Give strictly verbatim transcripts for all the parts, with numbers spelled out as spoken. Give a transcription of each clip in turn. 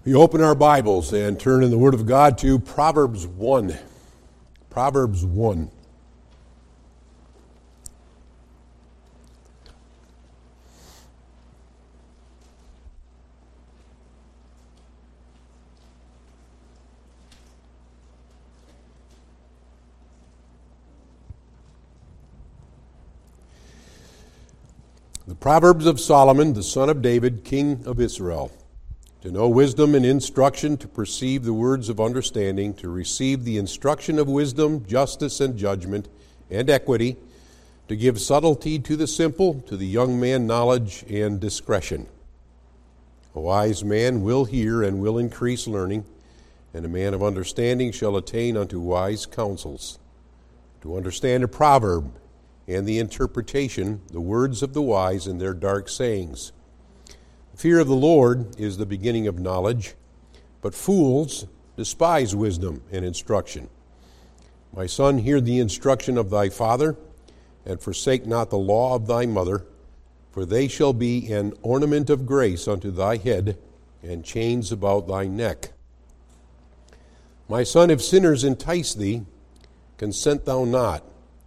We open our Bibles and turn in the Word of God to Proverbs one. Proverbs one. The Proverbs of Solomon, the son of David, king of Israel. To know wisdom and instruction, to perceive the words of understanding, to receive the instruction of wisdom, justice, and judgment, and equity, to give subtlety to the simple, to the young man knowledge and discretion. A wise man will hear and will increase learning, and a man of understanding shall attain unto wise counsels. To understand a proverb and the interpretation, the words of the wise and their dark sayings. Fear of the Lord is the beginning of knowledge, but fools despise wisdom and instruction. My son, hear the instruction of thy father, and forsake not the law of thy mother, for they shall be an ornament of grace unto thy head, and chains about thy neck. My son, if sinners entice thee, consent thou not.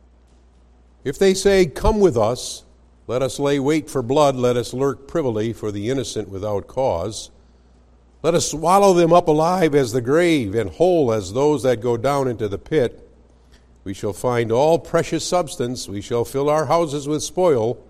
If they say, Come with us, let us lay wait for blood, let us lurk privily for the innocent without cause. Let us swallow them up alive as the grave, and whole as those that go down into the pit. We shall find all precious substance, we shall fill our houses with spoil.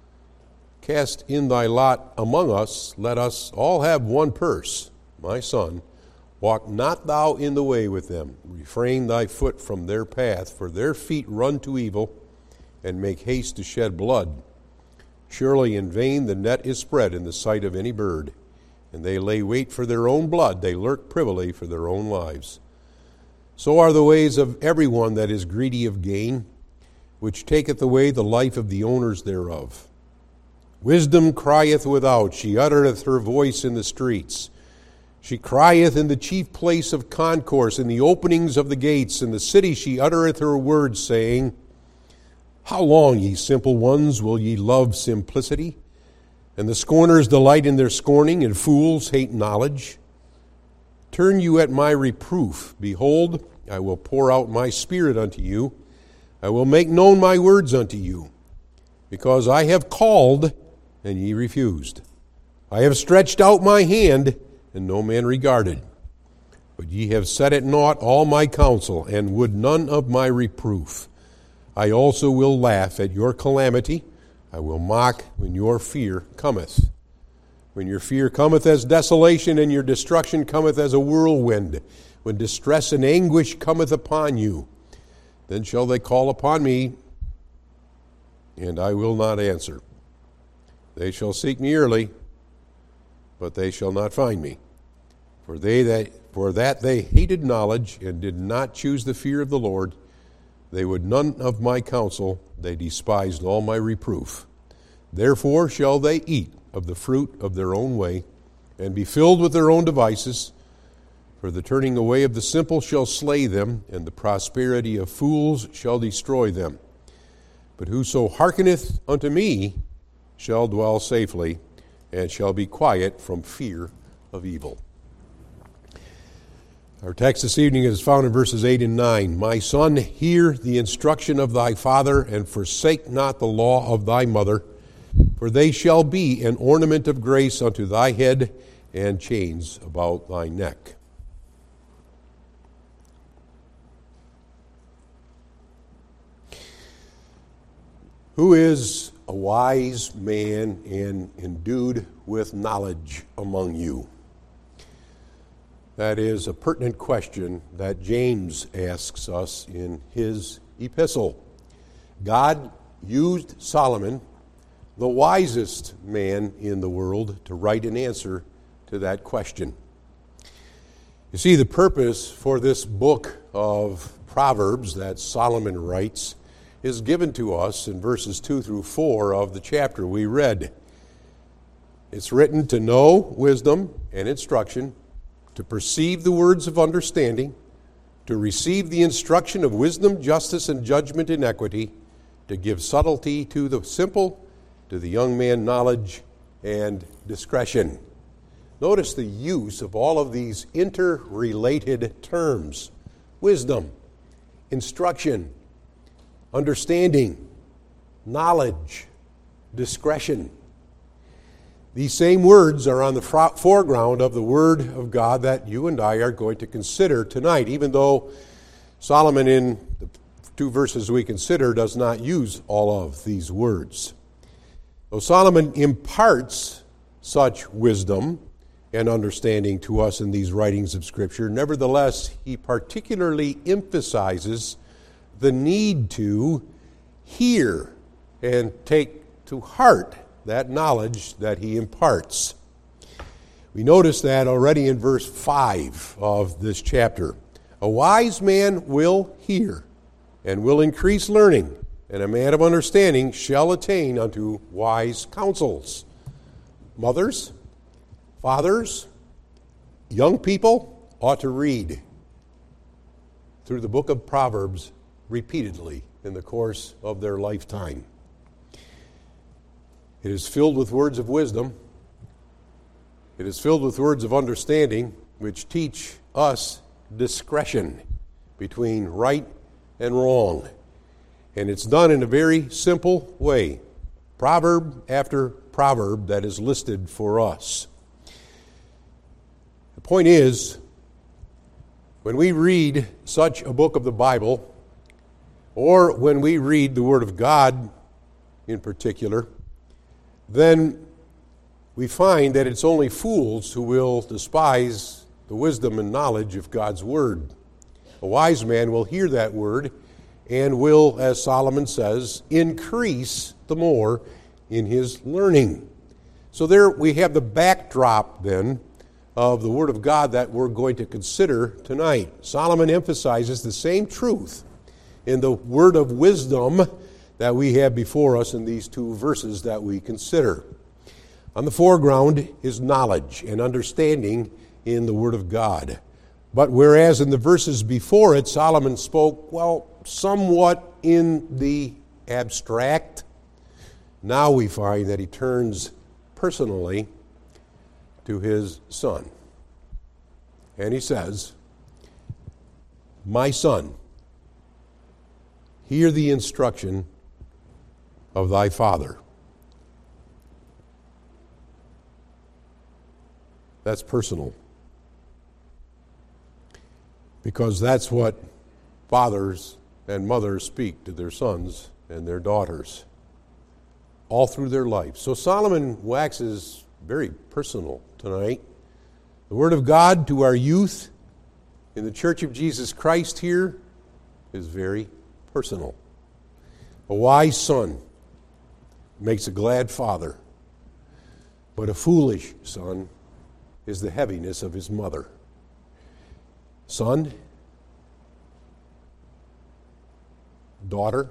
Cast in thy lot among us, let us all have one purse. My son, walk not thou in the way with them, refrain thy foot from their path, for their feet run to evil, and make haste to shed blood. Surely in vain the net is spread in the sight of any bird, and they lay wait for their own blood, they lurk privily for their own lives. So are the ways of every one that is greedy of gain, which taketh away the life of the owners thereof. Wisdom crieth without, she uttereth her voice in the streets. She crieth in the chief place of concourse, in the openings of the gates. In the city she uttereth her words, saying, How long, ye simple ones, will ye love simplicity? And the scorners delight in their scorning, and fools hate knowledge. Turn you at my reproof. Behold, I will pour out my spirit unto you. I will make known my words unto you. Because I have called, and ye refused. I have stretched out my hand, and no man regarded. But ye have set at naught all my counsel, and would none of my reproof. I also will laugh at your calamity. I will mock when your fear cometh. When your fear cometh as desolation, and your destruction cometh as a whirlwind, when distress and anguish cometh upon you, then shall they call upon me, and I will not answer. They shall seek me early, but they shall not find me. For they that for that they hated knowledge, and did not choose the fear of the Lord. They would none of my counsel, they despised all my reproof. Therefore shall they eat of the fruit of their own way, and be filled with their own devices. For the turning away of the simple shall slay them, and the prosperity of fools shall destroy them. But whoso hearkeneth unto me shall dwell safely, and shall be quiet from fear of evil. Our text this evening is found in verses eight and nine. My son, hear the instruction of thy father, and forsake not the law of thy mother, for they shall be an ornament of grace unto thy head, and chains about thy neck. Who is a wise man and endued with knowledge among you? That is a pertinent question that James asks us in his epistle. God used Solomon, the wisest man in the world, to write an answer to that question. You see, the purpose for this book of Proverbs that Solomon writes is given to us in verses two through four of the chapter we read. It's written to know wisdom and instruction, to perceive the words of understanding, to receive the instruction of wisdom, justice, and judgment in equity, to give subtlety to the simple, to the young man knowledge and discretion. Notice the use of all of these interrelated terms: wisdom, instruction, understanding, knowledge, discretion. These same words are on the foreground of the Word of God that you and I are going to consider tonight, even though Solomon, in the two verses we consider, does not use all of these words. Though Solomon imparts such wisdom and understanding to us in these writings of Scripture, nevertheless, he particularly emphasizes the need to hear and take to heart that knowledge that he imparts. We notice that already in verse five of this chapter. A wise man will hear and will increase learning, and a man of understanding shall attain unto wise counsels. Mothers, fathers, young people ought to read through the book of Proverbs repeatedly in the course of their lifetime. It is filled with words of wisdom. It is filled with words of understanding, which teach us discretion between right and wrong. And it's done in a very simple way. Proverb after proverb that is listed for us. The point is, when we read such a book of the Bible, or when we read the Word of God in particular, then we find that it's only fools who will despise the wisdom and knowledge of God's Word. A wise man will hear that Word and will, as Solomon says, increase the more in his learning. So there we have the backdrop then of the Word of God that we're going to consider tonight. Solomon emphasizes the same truth in the word of wisdom that we have before us in these two verses that we consider. On the foreground is knowledge and understanding in the Word of God. But whereas in the verses before it, Solomon spoke, well, somewhat in the abstract, now we find that he turns personally to his son. And he says, "My son, hear the instruction of thy father." That's personal. Because that's what fathers and mothers speak to their sons and their daughters all through their life. So Solomon waxes very personal tonight. The Word of God to our youth in the Church of Jesus Christ here is very personal. A wise son makes a glad father, but a foolish son is the heaviness of his mother. Son, daughter,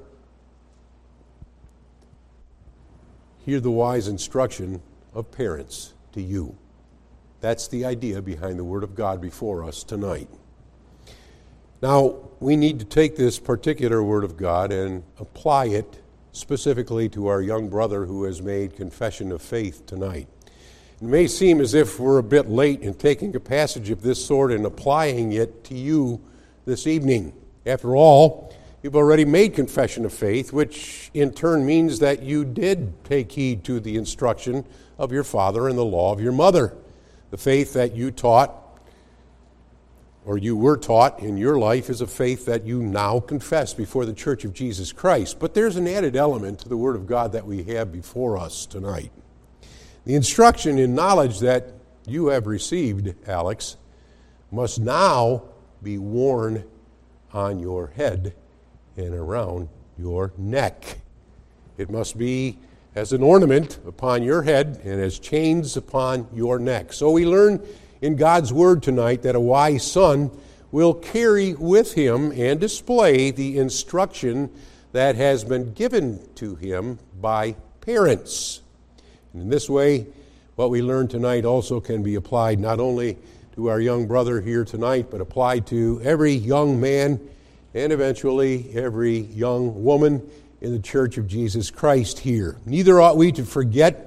hear the wise instruction of parents to you. That's the idea behind the Word of God before us tonight. Now, we need to take this particular Word of God and apply it specifically to our young brother who has made confession of faith tonight. It may seem as if we're a bit late in taking a passage of this sort and applying it to you this evening. After all, you've already made confession of faith, which in turn means that you did take heed to the instruction of your father and the law of your mother. The faith that you taught, or you were taught in your life, is a faith that you now confess before the Church of Jesus Christ. But there's an added element to the Word of God that we have before us tonight. The instruction in knowledge that you have received, Alex, must now be worn on your head and around your neck. It must be as an ornament upon your head and as chains upon your neck. So we learn in God's Word tonight that a wise son will carry with him and display the instruction that has been given to him by parents. And in this way, what we learn tonight also can be applied not only to our young brother here tonight, but applied to every young man and eventually every young woman in the Church of Jesus Christ here. Neither ought we to forget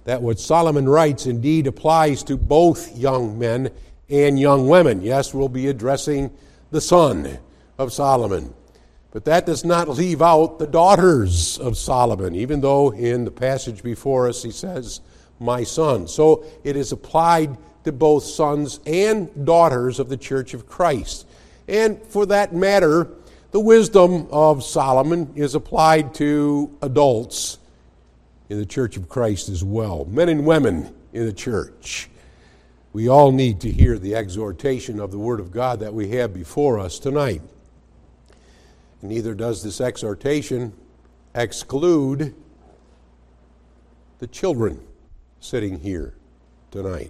that what Solomon writes indeed applies to both young men and young women. Yes, we'll be addressing the son of Solomon. But that does not leave out the daughters of Solomon, even though in the passage before us he says, my son. So it is applied to both sons and daughters of the Church of Christ. And for that matter, the wisdom of Solomon is applied to adults in the Church of Christ as well, men and women in the church. We all need to hear the exhortation of the Word of God that we have before us tonight. Neither does this exhortation exclude the children sitting here tonight.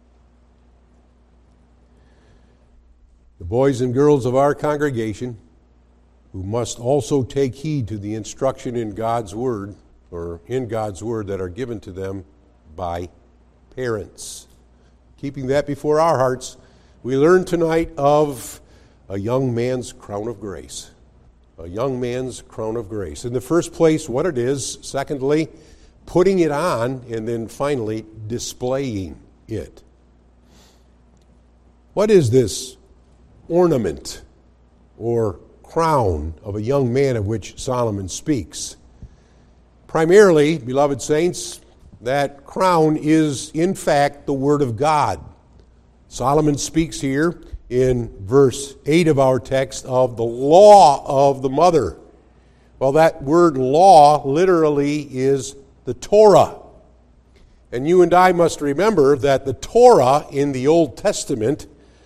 The boys and girls of our congregation, who must also take heed to the instruction in God's Word, or in God's Word that are given to them by parents. Keeping that before our hearts, we learn tonight of a young man's crown of grace. A young man's crown of grace. In the first place, what it is. Secondly, putting it on. And then finally, displaying it. What is this ornament or crown of a young man of which Solomon speaks? Primarily, beloved saints, that crown is in fact the Word of God. Solomon speaks here in verse eight of our text of the law of the mother. Well, that word law literally is the Torah. And you and I must remember that the Torah in the Old Testament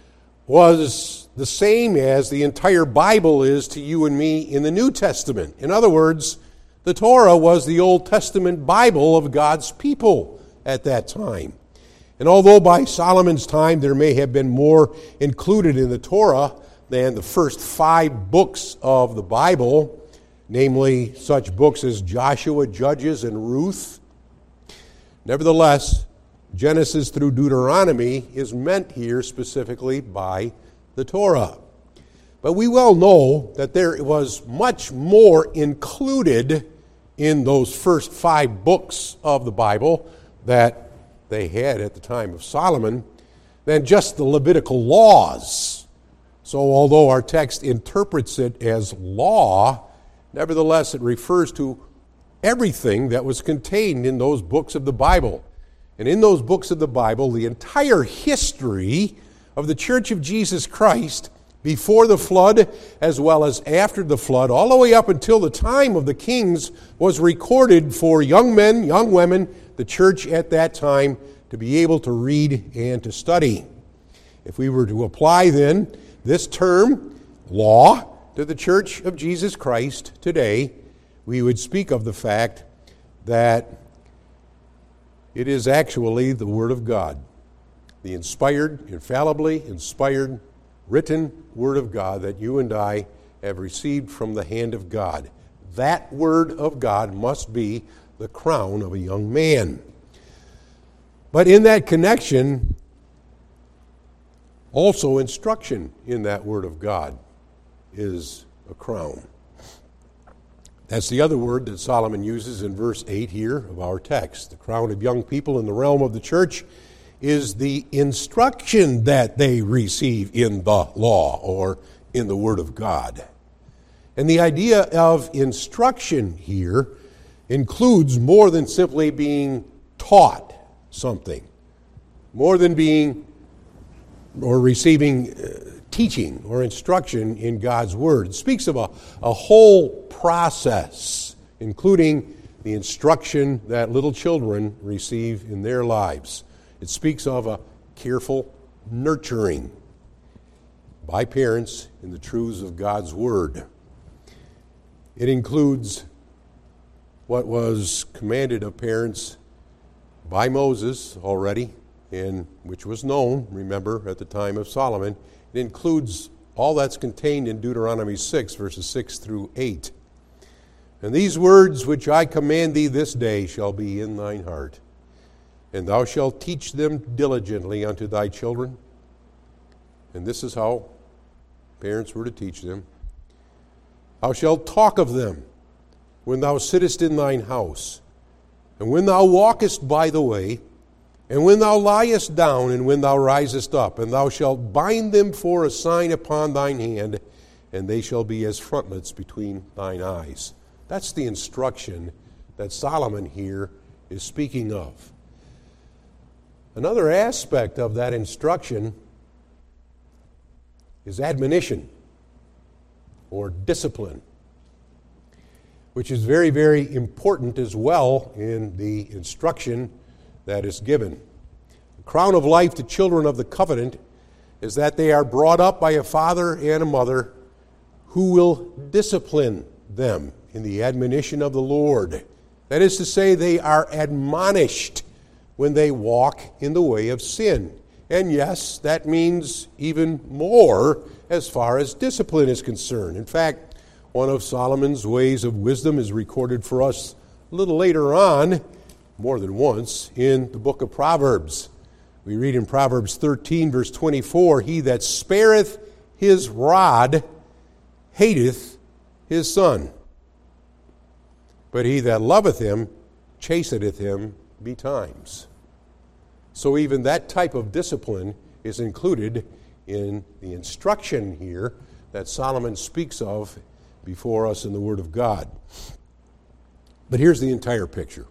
was the same as the entire Bible is to you and me in the New Testament. In other words, the Torah was the Old Testament Bible of God's people at that time. And although by Solomon's time there may have been more included in the Torah than the first five books of the Bible, namely such books as Joshua, Judges, and Ruth, nevertheless, Genesis through Deuteronomy is meant here specifically by the Torah. But we well know that there was much more included in those first five books of the Bible that they had at the time of Solomon than just the Levitical laws. So although our text interprets it as law, nevertheless it refers to everything that was contained in those books of the Bible. And in those books of the Bible, the entire history of the Church of Jesus Christ before the flood as well as after the flood, all the way up until the time of the kings, was recorded for young men, young women, the church at that time, to be able to read and to study. If we were to apply then this term, law, to the Church of Jesus Christ today, we would speak of the fact that it is actually the Word of God, the inspired, infallibly inspired, written Word of God that you and I have received from the hand of God. That Word of God must be the crown of a young man. But in that connection, also instruction in that Word of God is a crown. That's the other word that Solomon uses in verse eight here of our text. The crown of young people in the realm of the church is the instruction that they receive in the law or in the Word of God. And the idea of instruction here includes more than simply being taught something, more than being or receiving uh, teaching or instruction in God's Word. It speaks of a, a whole process, including the instruction that little children receive in their lives. It speaks of a careful nurturing by parents in the truths of God's Word. It includes what was commanded of parents by Moses already, and which was known, remember, at the time of Solomon. It includes all that's contained in Deuteronomy six, verses six through eight. And these words which I command thee this day shall be in thine heart, and thou shalt teach them diligently unto thy children. And this is how parents were to teach them. Thou shalt talk of them when thou sittest in thine house, And when thou walkest by the way, and when thou liest down, and when thou risest up, and thou shalt bind them for a sign upon thine hand, and they shall be as frontlets between thine eyes. That's the instruction that Solomon here is speaking of. Another aspect of that instruction is admonition or discipline, which is very, very important as well in the instruction that is given. The crown of life to children of the covenant is that they are brought up by a father and a mother who will discipline them in the admonition of the Lord. That is to say, they are admonished when they walk in the way of sin. And yes, that means even more as far as discipline is concerned. In fact, one of Solomon's ways of wisdom is recorded for us a little later on, more than once, in the book of Proverbs. We read in Proverbs thirteen, verse twenty-four, "He that spareth his rod hateth his son, but he that loveth him chasteneth him betimes." So even that type of discipline is included in the instruction here that Solomon speaks of before us in the Word of God. But here's the entire picture.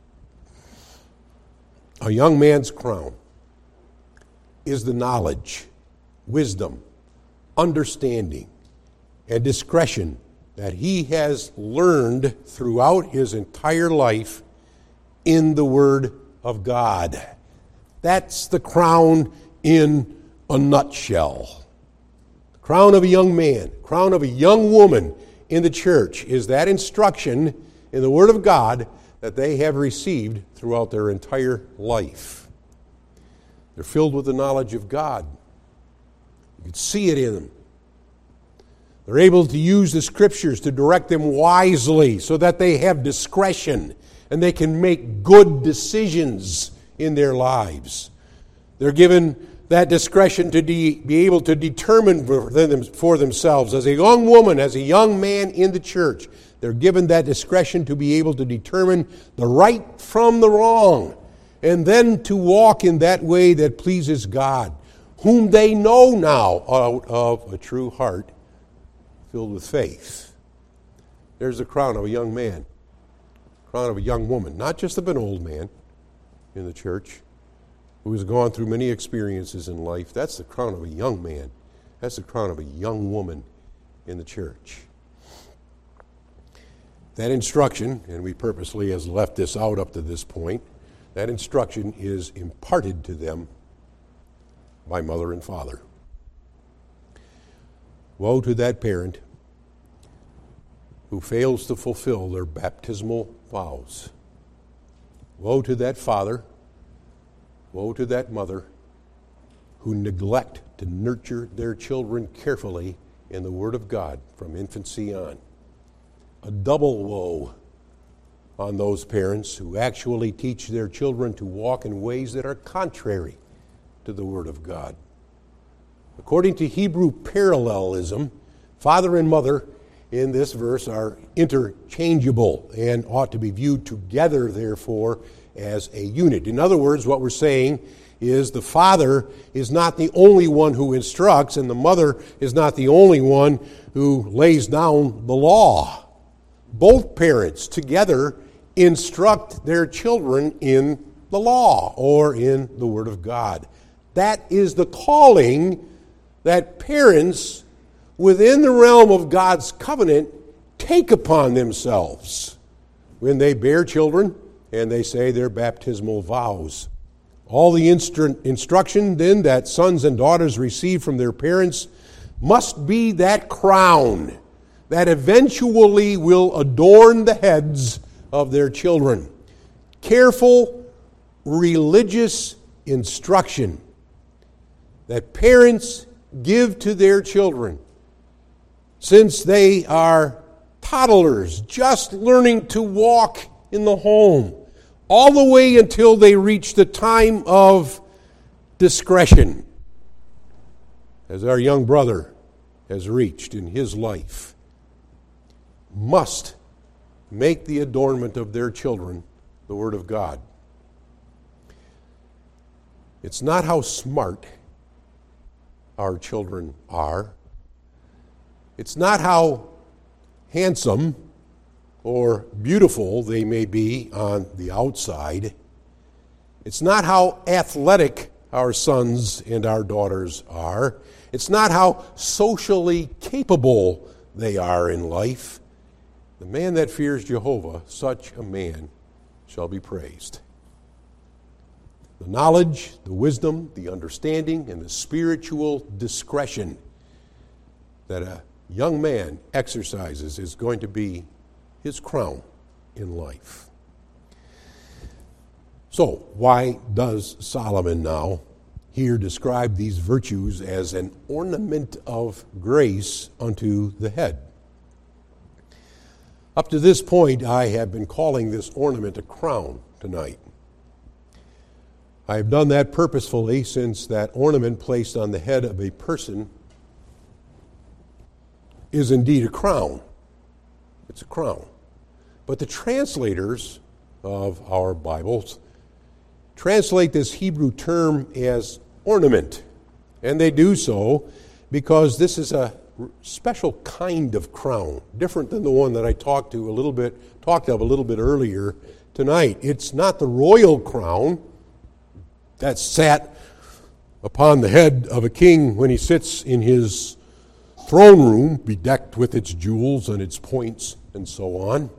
A young man's crown is the knowledge, wisdom, understanding, and discretion that he has learned throughout his entire life in the Word of God. That's the crown in a nutshell. The crown of a young man, crown of a young woman in the church is that instruction in the Word of God that they have received throughout their entire life. They're filled with the knowledge of God. You can see it in them. They're able to use the Scriptures to direct them wisely so that they have discretion and they can make good decisions in their lives. They're given that discretion to de- be able to determine for, them, for themselves. As a young woman, as a young man in the church, they're given that discretion to be able to determine the right from the wrong, and then to walk in that way that pleases God, whom they know now out of a true heart filled with faith. There's the crown of a young man, crown of a young woman, not just of an old man in the church who has gone through many experiences in life. That's the crown of a young man. That's the crown of a young woman in the church. That instruction, and we purposely has left this out up to this point, that instruction is imparted to them by mother and father. Woe to that parent who fails to fulfill their baptismal vows. Woe to that father, woe to that mother who neglect to nurture their children carefully in the Word of God from infancy on. A double woe on those parents who actually teach their children to walk in ways that are contrary to the Word of God. According to Hebrew parallelism, father and mother in this verse are interchangeable and ought to be viewed together, therefore, as a unit. In other words, what we're saying is the father is not the only one who instructs, and the mother is not the only one who lays down the law. Both parents together instruct their children in the law or in the Word of God. That is the calling that parents within the realm of God's covenant take upon themselves when they bear children and they say their baptismal vows. All the instru- instruction then that sons and daughters receive from their parents must be that crown that eventually will adorn the heads of their children. Careful religious instruction that parents give to their children since they are toddlers, just learning to walk in the home, all the way until they reach the time of discretion, as our young brother has reached in his life, must make the adornment of their children the Word of God. It's not how smart our children are. It's not how handsome or beautiful they may be on the outside. It's not how athletic our sons and our daughters are. It's not how socially capable they are in life. The man that fears Jehovah, such a man shall be praised. The knowledge, the wisdom, the understanding, and the spiritual discretion that a young man exercises is going to be his crown in life. So, why does Solomon now here describe these virtues as an ornament of grace unto the head? Up to this point, I have been calling this ornament a crown tonight. I have done that purposefully since that ornament placed on the head of a person is indeed a crown. It's a crown. But the translators of our Bibles translate this Hebrew term as ornament. And they do so because this is a special kind of crown, different than the one that I talked to a little bit, talked of a little bit earlier tonight. It's not the royal crown that sat upon the head of a king when he sits in his throne room, bedecked with its jewels and its points and so on.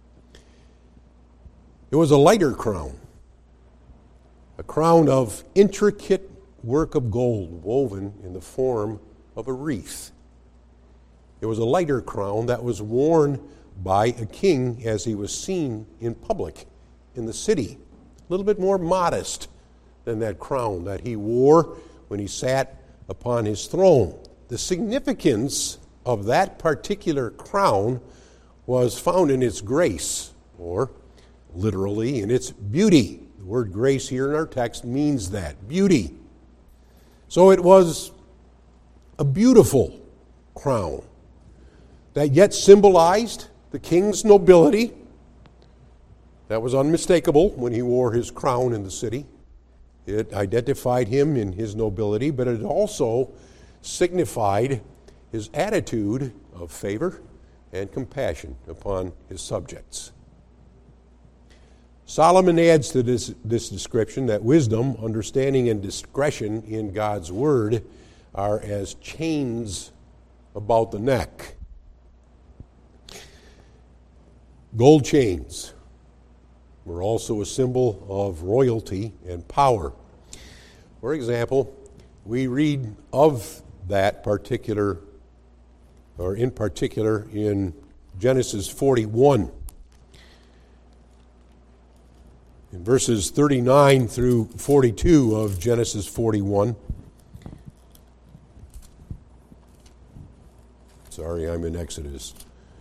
It was a lighter crown, a crown of intricate work of gold woven in the form of a wreath. It was a lighter crown that was worn by a king as he was seen in public in the city. A little bit more modest than that crown that he wore when he sat upon his throne. The significance of that particular crown was found in its grace, or literally in its beauty. The word grace here in our text means that, beauty. So it was a beautiful crown that yet symbolized the king's nobility. That was unmistakable when he wore his crown in the city. It identified him in his nobility, but it also signified his attitude of favor and compassion upon his subjects. Solomon adds to this, this description that wisdom, understanding, and discretion in God's word are as chains about the neck. Gold chains were also a symbol of royalty and power. For example, we read of that particular, or in particular, in Genesis forty-one. In verses thirty-nine through forty-two of Genesis forty-one. Sorry, I'm in Exodus.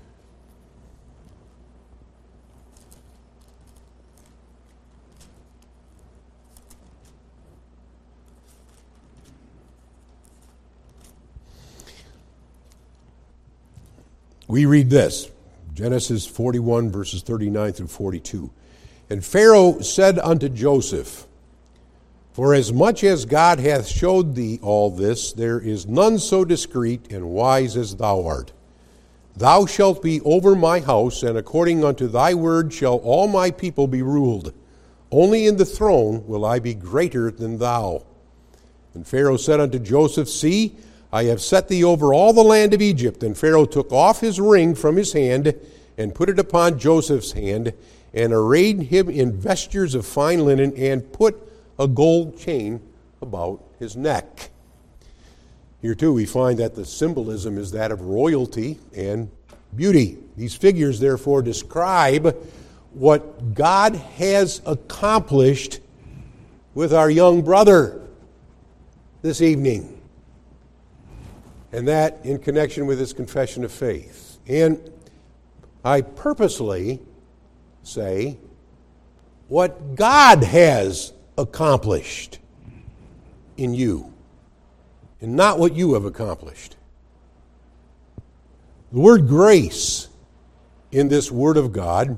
We read this, Genesis forty-one, verses thirty-nine through forty-two. And Pharaoh said unto Joseph, For as much as God hath showed thee all this, there is none so discreet and wise as thou art. Thou shalt be over my house, and according unto thy word shall all my people be ruled. Only in the throne will I be greater than thou. And Pharaoh said unto Joseph, See, I have set thee over all the land of Egypt. And Pharaoh took off his ring from his hand, and put it upon Joseph's hand, and arrayed him in vestures of fine linen, and put a gold chain about his neck. Here too we find that the symbolism is that of royalty and beauty. These figures therefore describe what God has accomplished with our young brother this evening. And that in connection with his confession of faith. And I purposely say what God has accomplished in you, and not what you have accomplished. The word grace in this word of God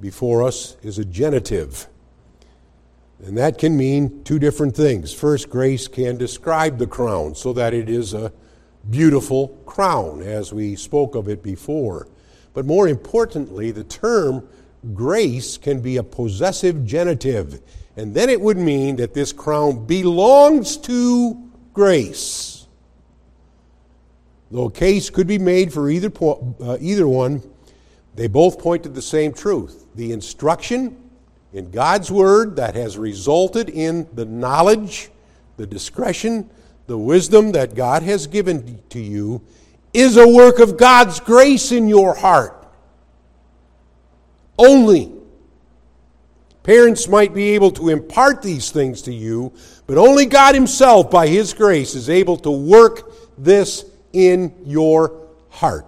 before us is a genitive. And that can mean two different things. First, grace can describe the crown so that it is a beautiful crown, as we spoke of it before. But more importantly, the term grace can be a possessive genitive. And then it would mean that this crown belongs to grace. Though a case could be made for either, po- uh, either one, they both point to the same truth. The instruction in God's Word that has resulted in the knowledge, the discretion, the wisdom that God has given to you is a work of God's grace in your heart. Only. Parents might be able to impart these things to you, but only God Himself, by His grace, is able to work this in your heart.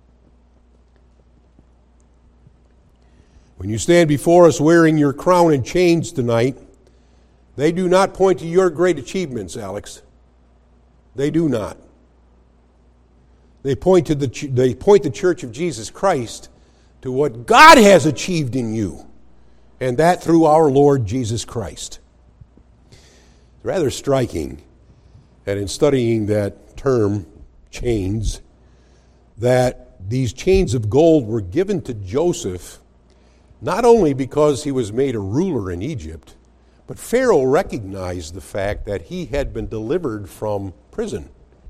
When you stand before us wearing your crown and chains tonight, they do not point to your great achievements, Alex. They do not. They point to the they point the Church of Jesus Christ to what God has achieved in you, and that through our Lord Jesus Christ. It's rather striking that in studying that term, chains, that these chains of gold were given to Joseph not only because he was made a ruler in Egypt, but Pharaoh recognized the fact that he had been delivered from prison,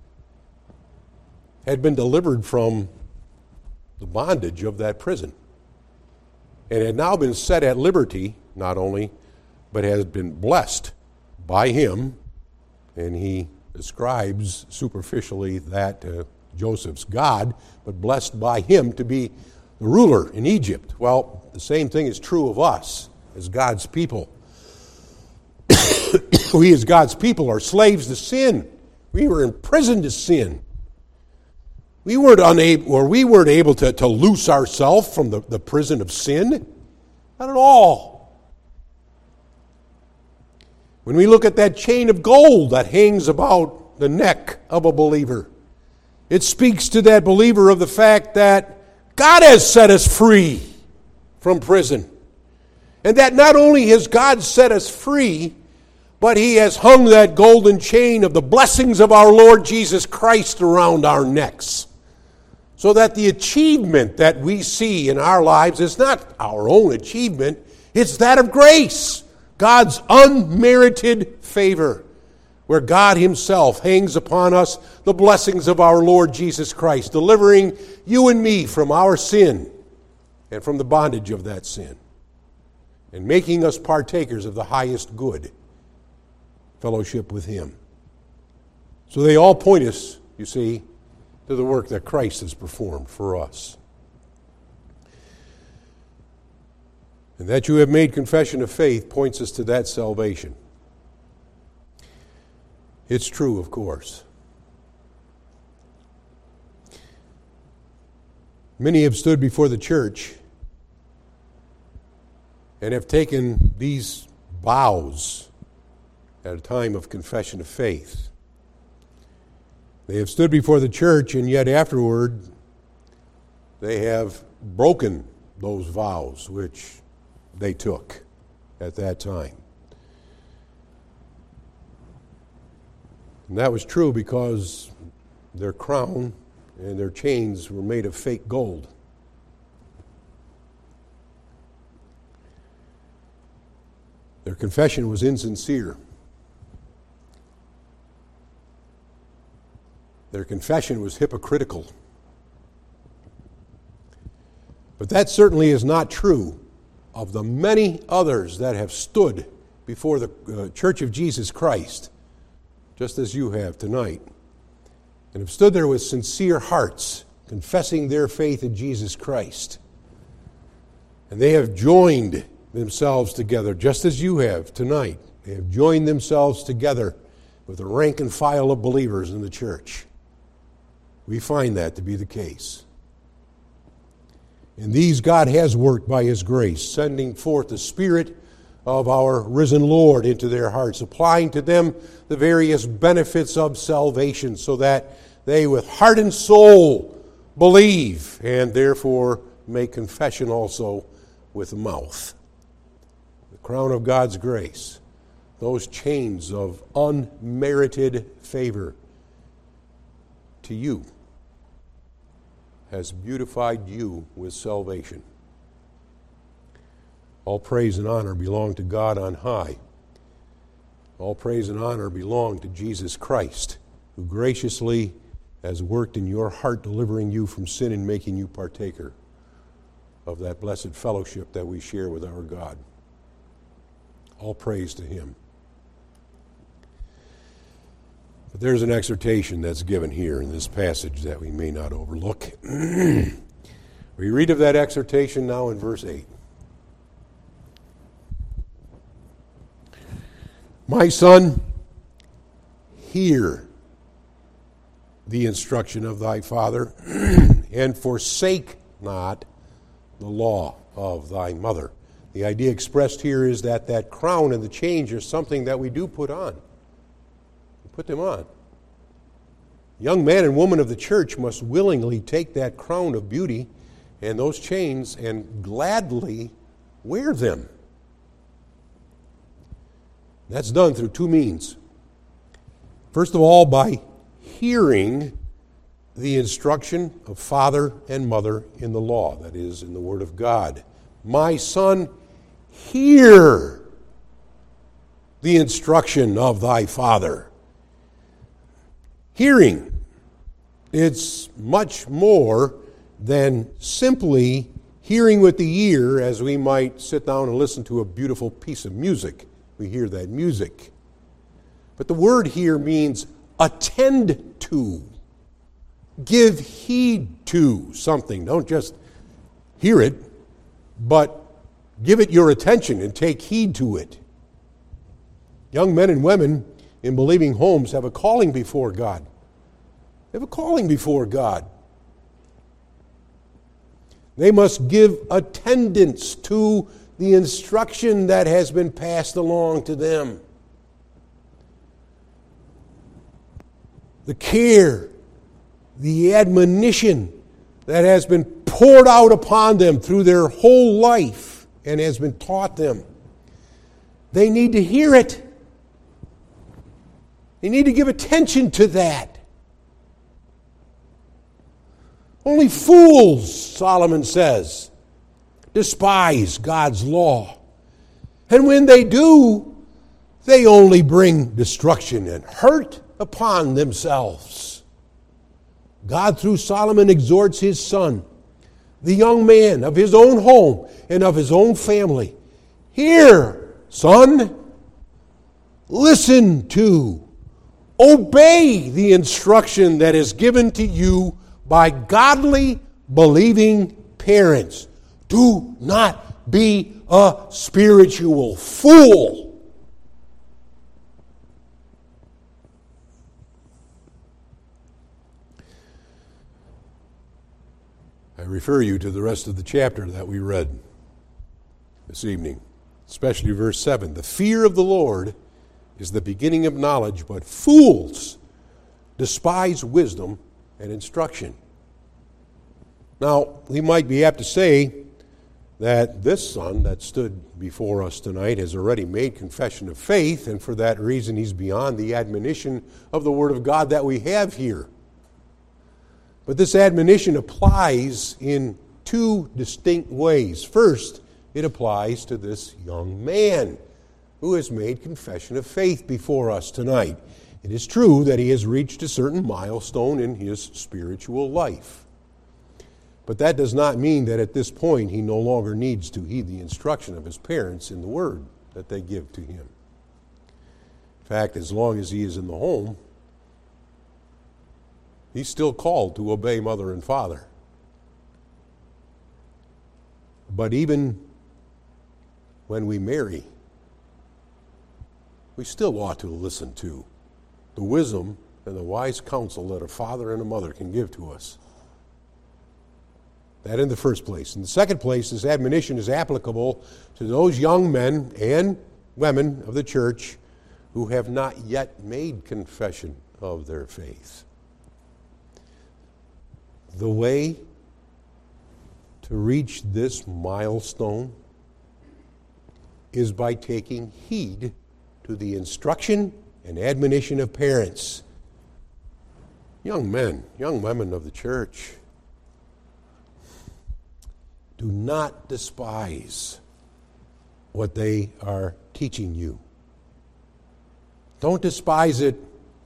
had been delivered from the bondage of that prison, and had now been set at liberty, not only, but has been blessed by him, and he describes superficially that uh, Joseph's God, but blessed by him to be the ruler in Egypt. Well, the same thing is true of us as God's people. We as God's people are slaves to sin. We were imprisoned to sin. We weren't unable, or we weren't able to, to loose ourselves from the, the prison of sin. Not at all. When we look at that chain of gold that hangs about the neck of a believer, it speaks to that believer of the fact that God has set us free from prison. And that not only has God set us free, but He has hung that golden chain of the blessings of our Lord Jesus Christ around our necks. So that the achievement that we see in our lives is not our own achievement, it's that of grace, God's unmerited favor, where God Himself hangs upon us the blessings of our Lord Jesus Christ, delivering you and me from our sin and from the bondage of that sin, and making us partakers of the highest good, fellowship with Him. So they all point us, you see, to the work that Christ has performed for us. And that you have made confession of faith points us to that salvation. It's true, of course. Many have stood before the church and have taken these vows at a time of confession of faith. They have stood before the church, and yet afterward they have broken those vows which they took at that time. And that was true because their crown and their chains were made of fake gold. Their confession was insincere. Their confession was hypocritical. But that certainly is not true of the many others that have stood before the uh, Church of Jesus Christ, just as you have tonight, and have stood there with sincere hearts, confessing their faith in Jesus Christ. And they have joined themselves together, just as you have tonight. They have joined themselves together with the rank and file of believers in the church. We find that to be the case. And these God has worked by His grace, sending forth the Spirit of our risen Lord into their hearts, applying to them the various benefits of salvation, so that they with heart and soul believe, and therefore make confession also with the mouth. The crown of God's grace, those chains of unmerited favor to you, has beautified you with salvation. All praise and honor belong to God on high. All praise and honor belong to Jesus Christ, who graciously has worked in your heart, delivering you from sin and making you partaker of that blessed fellowship that we share with our God. All praise to Him. But there's an exhortation that's given here in this passage that we may not overlook. We read of that exhortation now in verse eight. My son, hear the instruction of thy father, and forsake not the law of thy mother. The idea expressed here is that that crown and the change are something that we do put on. We put them on. Young man and woman of the church must willingly take that crown of beauty and those chains and gladly wear them. That's done through two means. First of all, by hearing the instruction of father and mother in the law, that is, in the Word of God. My son, hear the instruction of thy father. Hearing, it's much more than simply hearing with the ear, as we might sit down and listen to a beautiful piece of music. We hear that music. But the word here means attend to. Give heed to something. Don't just hear it, but give it your attention and take heed to it. Young men and women in believing homes have a calling before God. They have a calling before God. They must give attendance to the instruction that has been passed along to them. The care, the admonition that has been poured out upon them through their whole life and has been taught them. They need to hear it. They need to give attention to that. Only fools, Solomon says, despise God's law. And when they do, they only bring destruction and hurt upon themselves. God, through Solomon, exhorts his son, the young man of his own home and of his own family. Hear, son, listen to, obey the instruction that is given to you by godly, believing parents. Do not be a spiritual fool. I refer you to the rest of the chapter that we read this evening, especially verse seven. The fear of the Lord is the beginning of knowledge, but fools despise wisdom and instruction. Now, we might be apt to say that this son that stood before us tonight has already made confession of faith, and for that reason he's beyond the admonition of the Word of God that we have here. But this admonition applies in two distinct ways. First, it applies to this young man who has made confession of faith before us tonight. It is true that he has reached a certain milestone in his spiritual life. But that does not mean that at this point he no longer needs to heed the instruction of his parents in the word that they give to him. In fact, as long as he is in the home, he's still called to obey mother and father. But even when we marry, we still ought to listen to the wisdom and the wise counsel that a father and a mother can give to us. That in the first place. In the second place, this admonition is applicable to those young men and women of the church who have not yet made confession of their faith. The way to reach this milestone is by taking heed to the instruction and admonition of parents. Young men, young women of the church, do not despise what they are teaching you. Don't despise it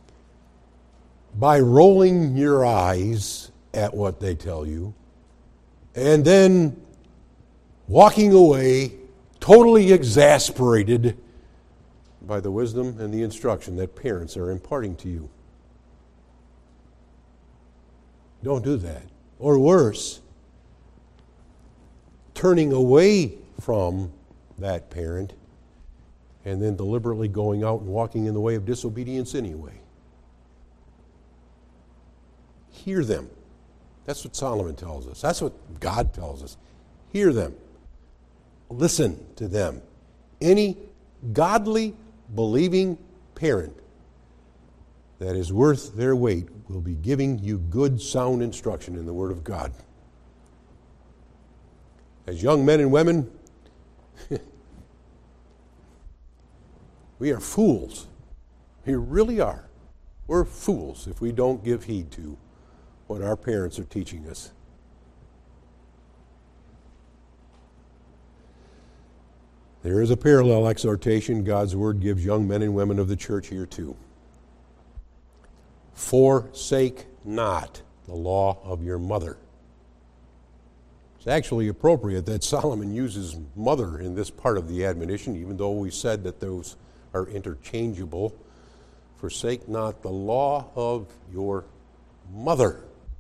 by rolling your eyes at what they tell you and then walking away totally exasperated by the wisdom and the instruction that parents are imparting to you. Don't do that. Or worse, turning away from that parent and then deliberately going out and walking in the way of disobedience anyway. Hear them. That's what Solomon tells us. That's what God tells us. Hear them. Listen to them. Any godly, believing parent that is worth their weight will be giving you good, sound instruction in the Word of God. As young men and women, we are fools. We really are. We're fools if we don't give heed to what our parents are teaching us. There is a parallel exhortation God's Word gives young men and women of the church here too. Forsake not the law of your mother. It's actually appropriate that Solomon uses mother in this part of the admonition, even though we said that those are interchangeable. Forsake not the law of your mother.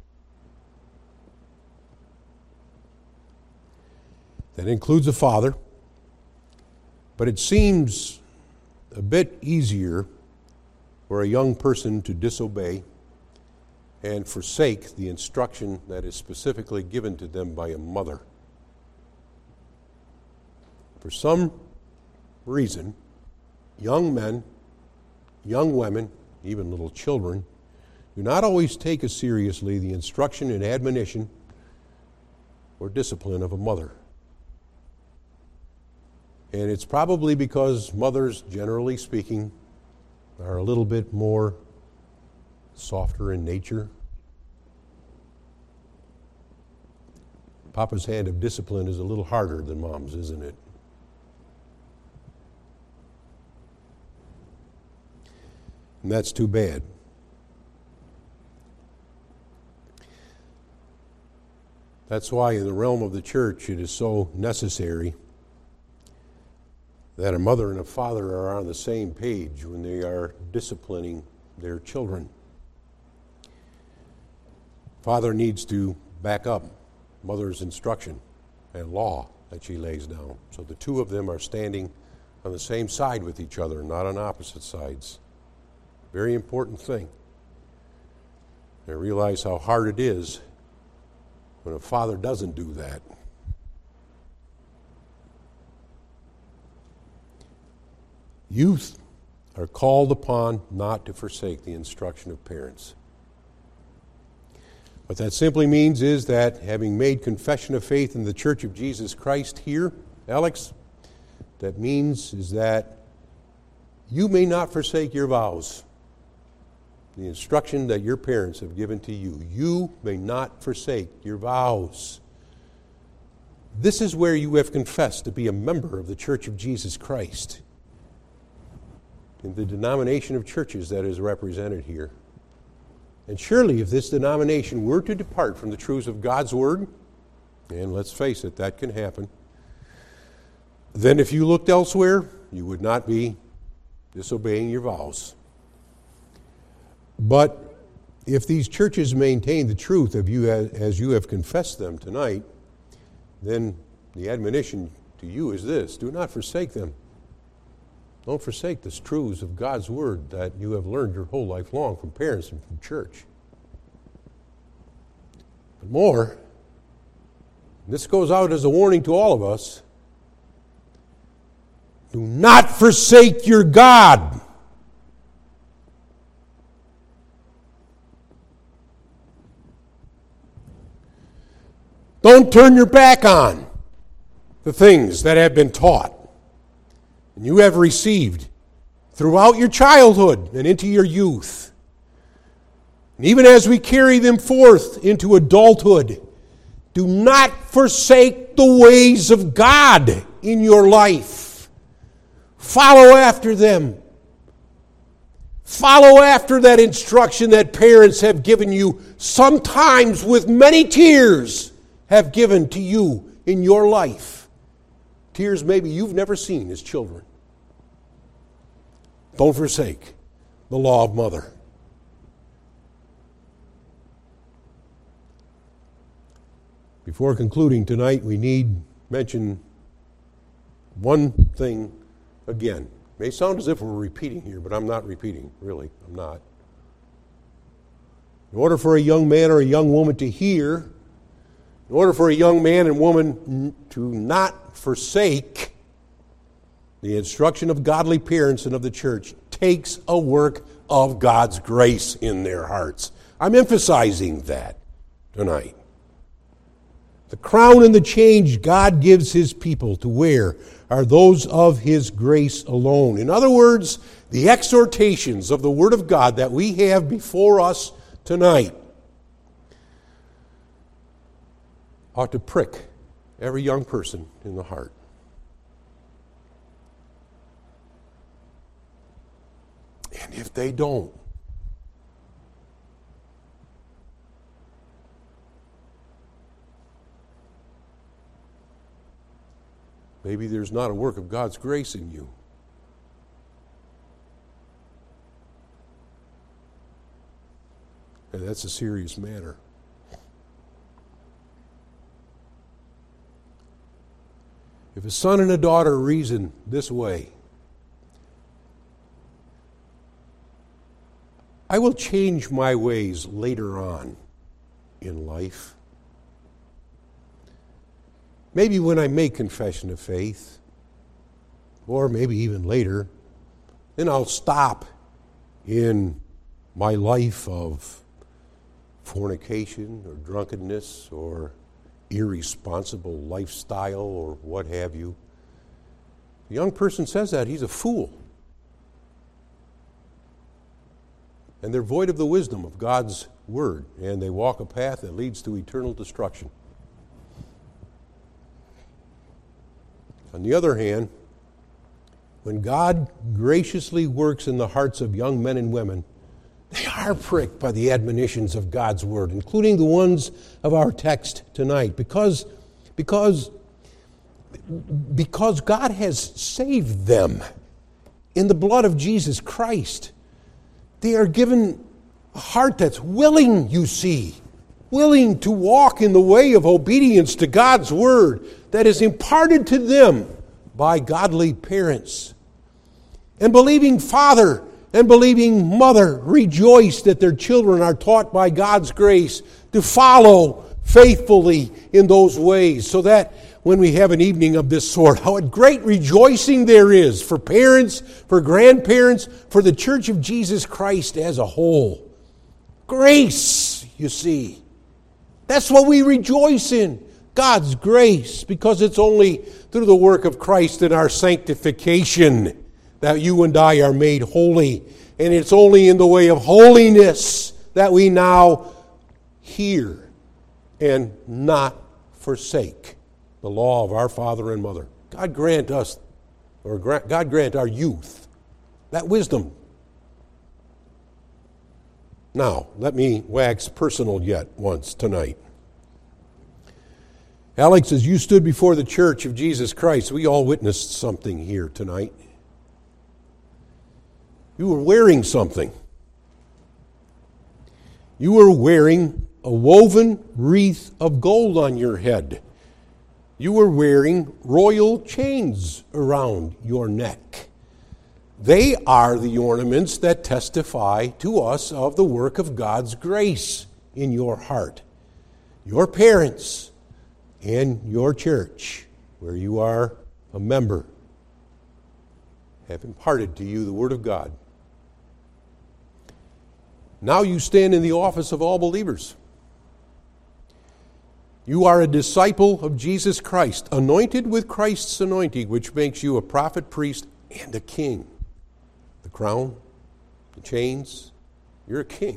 That includes a father, but it seems a bit easier for a young person to disobey and forsake the instruction that is specifically given to them by a mother. For some reason, young men, young women, even little children, do not always take as seriously the instruction and admonition or discipline of a mother. And it's probably because mothers, generally speaking, are a little bit more softer in nature. Papa's hand of discipline is a little harder than Mom's, isn't it? And that's too bad. That's why in the realm of the church it is so necessary that a mother and a father are on the same page when they are disciplining their children. Father needs to back up mother's instruction and law that she lays down. So the two of them are standing on the same side with each other, not on opposite sides. Very important thing. I realize how hard it is when a father doesn't do that. Youth are called upon not to forsake the instruction of parents. What that simply means is that having made confession of faith in the Church of Jesus Christ here, Alex, that means is that you may not forsake your vows. The instruction that your parents have given to you. You may not forsake your vows. This is where you have confessed to be a member of the Church of Jesus Christ. In the denomination of churches that is represented here. And surely if this denomination were to depart from the truths of God's Word, and let's face it, that can happen, then if you looked elsewhere, you would not be disobeying your vows. But if these churches maintain the truth of you as you have confessed them tonight, then the admonition to you is this: do not forsake them. Don't forsake the truths of God's Word that you have learned your whole life long from parents and from church. But more, this goes out as a warning to all of us, do not forsake your God. Don't turn your back on the things that have been taught. and you have received throughout your childhood and into your youth. And even as we carry them forth into adulthood, do not forsake the ways of God in your life. Follow after them. Follow after that instruction that parents have given you, sometimes with many tears have given to you in your life. Tears maybe you've never seen as children. Don't forsake the law of mother. Before concluding tonight, we need mention one thing again. It may sound as if we're repeating here, but I'm not repeating, really. I'm not. In order for a young man or a young woman to hear, in order for a young man and woman to not forsake the instruction of godly parents and of the church, takes a work of God's grace in their hearts. I'm emphasizing that tonight. The crown and the change God gives His people to wear are those of His grace alone. In other words, the exhortations of the Word of God that we have before us tonight ought to prick every young person in the heart. And if they don't, maybe there's not a work of God's grace in you. And that's a serious matter. If a son and a daughter reason this way, I will change my ways later on in life. Maybe when I make confession of faith, or maybe even later, then I'll stop in my life of fornication or drunkenness or irresponsible lifestyle or what have you. The young person says that, he's a fool. And they're void of the wisdom of God's word, and they walk a path that leads to eternal destruction. On the other hand, when God graciously works in the hearts of young men and women, they are pricked by the admonitions of God's word, including the ones of our text tonight, because, because, because God has saved them in the blood of Jesus Christ. They are given a heart that's willing, you see, willing to walk in the way of obedience to God's word that is imparted to them by godly parents. And believing father and believing mother rejoice that their children are taught by God's grace to follow faithfully in those ways, so that when we have an evening of this sort, how great rejoicing there is for parents, for grandparents, for the Church of Jesus Christ as a whole. Grace, you see. That's what we rejoice in, God's grace, because it's only through the work of Christ in our sanctification that you and I are made holy. And it's only in the way of holiness that we now hear and not forsake the law of our father and mother. God grant us, or God grant our youth, that wisdom. Now, let me wax personal yet once tonight. Alex, as you stood before the Church of Jesus Christ, we all witnessed something here tonight. You were wearing something. You were wearing a woven wreath of gold on your head. You were wearing royal chains around your neck. They are the ornaments that testify to us of the work of God's grace in your heart. Your parents and your church, where you are a member, have imparted to you the Word of God. Now you stand in the office of all believers. You are a disciple of Jesus Christ, anointed with Christ's anointing, which makes you a prophet, priest, and a king. The crown, the chains, you're a king.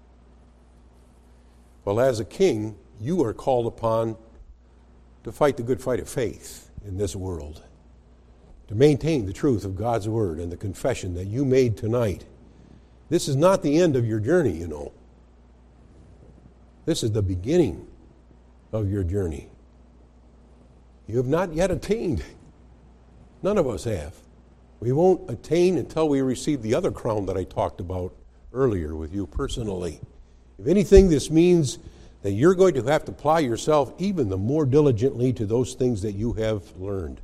Well, as a king, you are called upon to fight the good fight of faith in this world, to maintain the truth of God's word and the confession that you made tonight. This is not the end of your journey, you know. This is the beginning of your journey. You have not yet attained. None of us have. We won't attain until we receive the other crown that I talked about earlier with you personally. If anything, this means that you're going to have to apply yourself even the more diligently to those things that you have learned.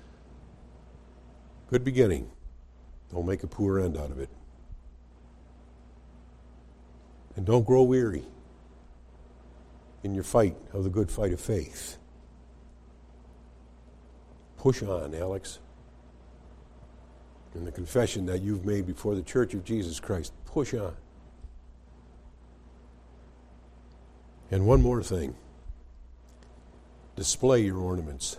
Good beginning. Don't make a poor end out of it. And don't grow weary in your fight of the good fight of faith. Push on, Alex. In the confession that you've made before the Church of Jesus Christ, push on. And one more thing. Display your ornaments.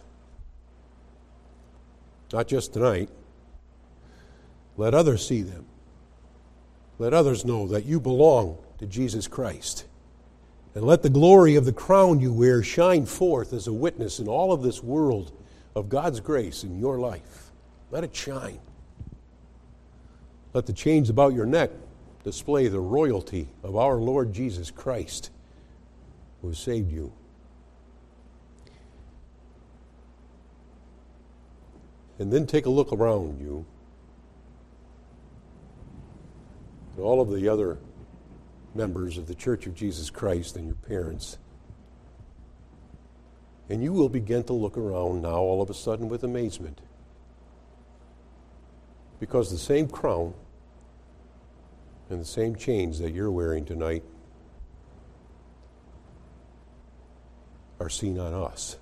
Not just tonight. Let others see them. Let others know that you belong to Jesus Christ. And let the glory of the crown you wear shine forth as a witness in all of this world of God's grace in your life. Let it shine. Let the chains about your neck display the royalty of our Lord Jesus Christ, who has saved you. And then take a look around you at all of the other members of the Church of Jesus Christ and your parents. And you will begin to look around now all of a sudden with amazement. Because the same crown and the same chains that you're wearing tonight are seen on us.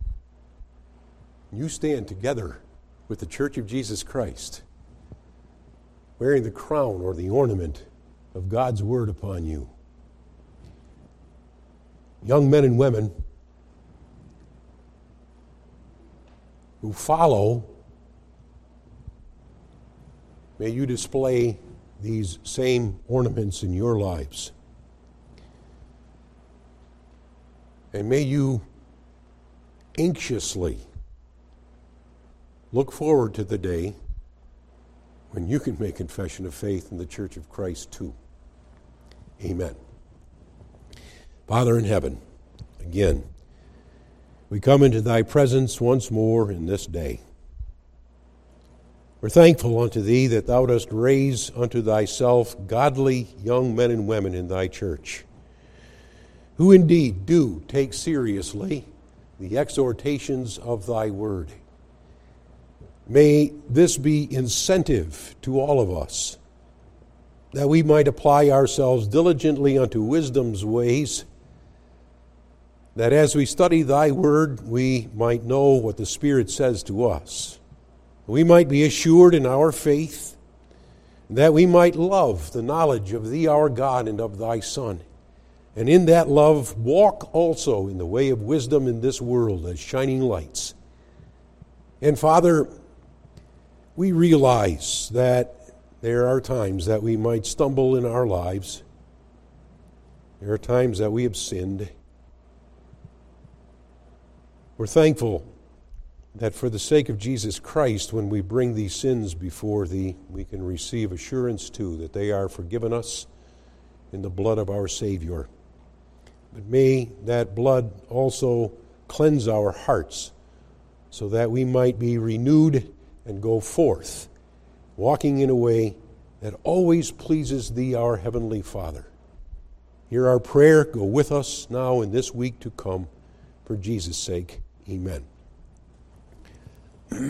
You stand together with the Church of Jesus Christ, wearing the crown or the ornament of God's word upon you. Young men and women who follow, may you display these same ornaments in your lives. And may you anxiously look forward to the day when you can make confession of faith in the Church of Christ too. Amen. Father in heaven, again, we come into thy presence once more in this day. We're thankful unto thee that thou dost raise unto thyself godly young men and women in thy church, who indeed do take seriously the exhortations of thy word. May this be incentive to all of us, that we might apply ourselves diligently unto wisdom's ways, that as we study thy word, we might know what the Spirit says to us. We might be assured in our faith, that we might love the knowledge of thee, our God, and of thy Son, and in that love walk also in the way of wisdom in this world as shining lights. And Father, we realize that there are times that we might stumble in our lives. There are times that we have sinned. We're thankful that for the sake of Jesus Christ, when we bring these sins before thee, we can receive assurance too that they are forgiven us in the blood of our Savior. But may that blood also cleanse our hearts so that we might be renewed and go forth, walking in a way that always pleases thee, our Heavenly Father. Hear our prayer. Go with us now in this week to come. For Jesus' sake, amen.